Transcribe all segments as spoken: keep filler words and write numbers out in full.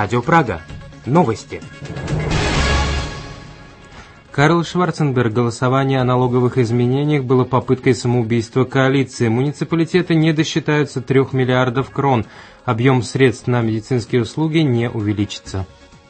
Радио Прага. Новости. Карл Шварценберг. Голосование о налоговых изменениях было попыткой самоубийства коалиции. Муниципалитеты не досчитаются трех миллиардов крон. Объем средств на медицинские услуги не увеличится.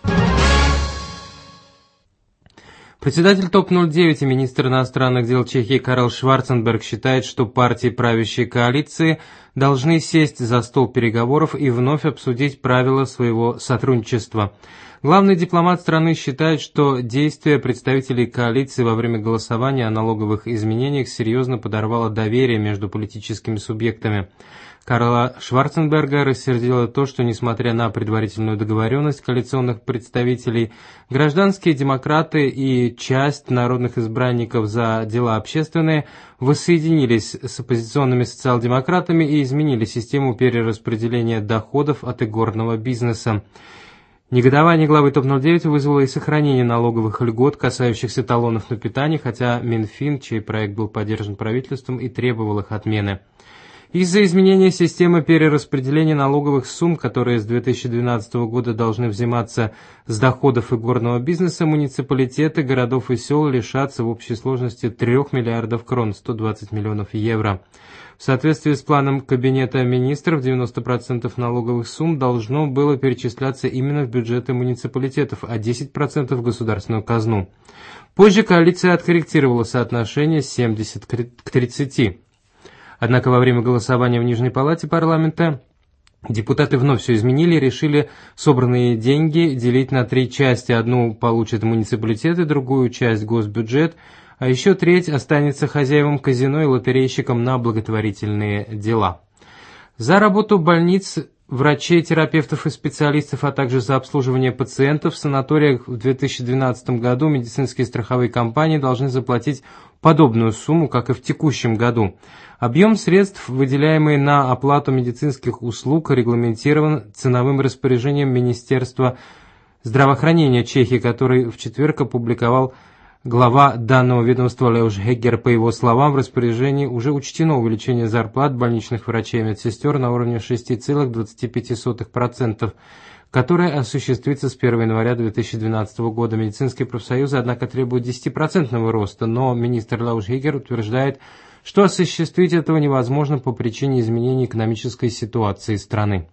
Председатель топ ноль девять и министр иностранных дел Чехии Карл Шварценберг считает, что партии правящей коалиции должны сесть за стол переговоров и вновь обсудить правила своего сотрудничества. Главный дипломат страны считает, что действия представителей коалиции во время голосования о налоговых изменениях серьезно подорвало доверие между политическими субъектами. Карла Шварценберга рассердило то, что, несмотря на предварительную договоренность коалиционных представителей, гражданские демократы и часть народных избранников за дела общественные воссоединились с оппозиционными социал-демократами и изменили систему перераспределения доходов от игорного бизнеса. Негодование главы топ ноль девять вызвало и сохранение налоговых льгот, касающихся талонов на питание, хотя Минфин, чей проект был поддержан правительством, и требовал их отмены. Из-за изменения системы перераспределения налоговых сумм, которые с две тысячи двенадцатого года должны взиматься с доходов игорного бизнеса, муниципалитеты городов и сел лишатся в общей сложности трех миллиардов крон, сто двадцать миллионов евро. В соответствии с планом Кабинета министров, девяносто процентов налоговых сумм должно было перечисляться именно в бюджеты муниципалитетов, а десять процентов в государственную казну. Позже коалиция откорректировала соотношение семьдесят к тридцати. Однако во время голосования в Нижней палате парламента депутаты вновь все изменили и решили собранные деньги делить на три части. Одну получат муниципалитеты, другую часть госбюджет, а еще треть останется хозяевам казино и лотерейщикам на благотворительные дела. За работу больниц, врачей, терапевтов и специалистов, а также за обслуживание пациентов в санаториях в две тысячи двенадцатом году медицинские страховые компании должны заплатить подобную сумму, как и в текущем году. Объем средств, выделяемый на оплату медицинских услуг, регламентирован ценовым распоряжением Министерства здравоохранения Чехии, который в четверг опубликовал глава данного ведомства Леош Хеггер. По его словам, в распоряжении уже учтено увеличение зарплат больничных врачей и медсестер на уровне шесть целых двадцать пять сотых процента, которое осуществится с первого января две тысячи двенадцатого года. Медицинские профсоюзы, однако, требуют десятипроцентного роста, но министр Леош Хеггер утверждает, что осуществить этого невозможно по причине изменения экономической ситуации страны.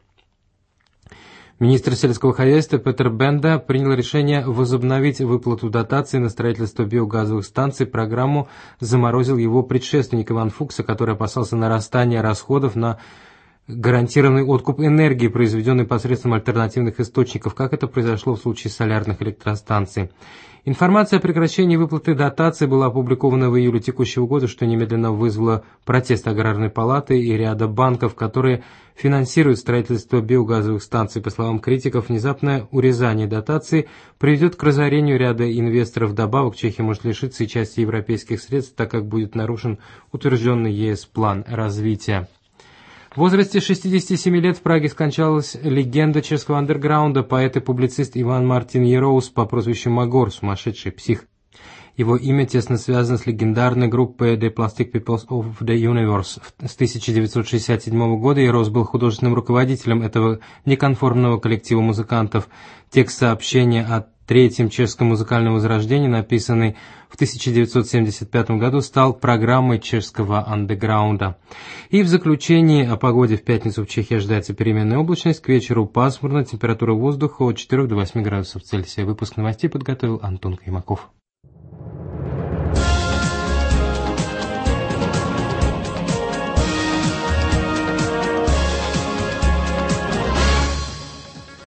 Министр сельского хозяйства Петер Бенда принял решение возобновить выплату дотаций на строительство биогазовых станций. Программу заморозил его предшественник Иван Фукса, который опасался нарастания расходов на гарантированный откуп энергии, произведенный посредством альтернативных источников, как это произошло в случае солярных электростанций. Информация о прекращении выплаты дотаций была опубликована в июле текущего года, что немедленно вызвало протест Аграрной палаты и ряда банков, которые финансируют строительство биогазовых станций. По словам критиков, внезапное урезание дотаций приведет к разорению ряда инвесторов. Добавок Чехия может лишиться и части европейских средств, так как будет нарушен утвержденный ЕС план развития. В возрасте шестидесяти семи лет в Праге скончалась легенда чешского андерграунда, поэт и публицист Иван Мартин Ероус по прозвищу Магор, сумасшедший псих. Его имя тесно связано с легендарной группой The Plastic Peoples of the Universe. С тысяча девятьсот шестьдесят седьмого года Ероус был художественным руководителем этого неконформного коллектива музыкантов. Текст сообщения о Третьем чешском музыкальном возрождении, написанный в тысяча девятьсот семьдесят пятом году, стал программой чешского андеграунда. И в заключении о погоде: в пятницу в Чехии ожидается переменная облачность, к вечеру пасмурно, температура воздуха от четырёх до восьми градусов Цельсия. Выпуск новостей подготовил Антон Каймаков.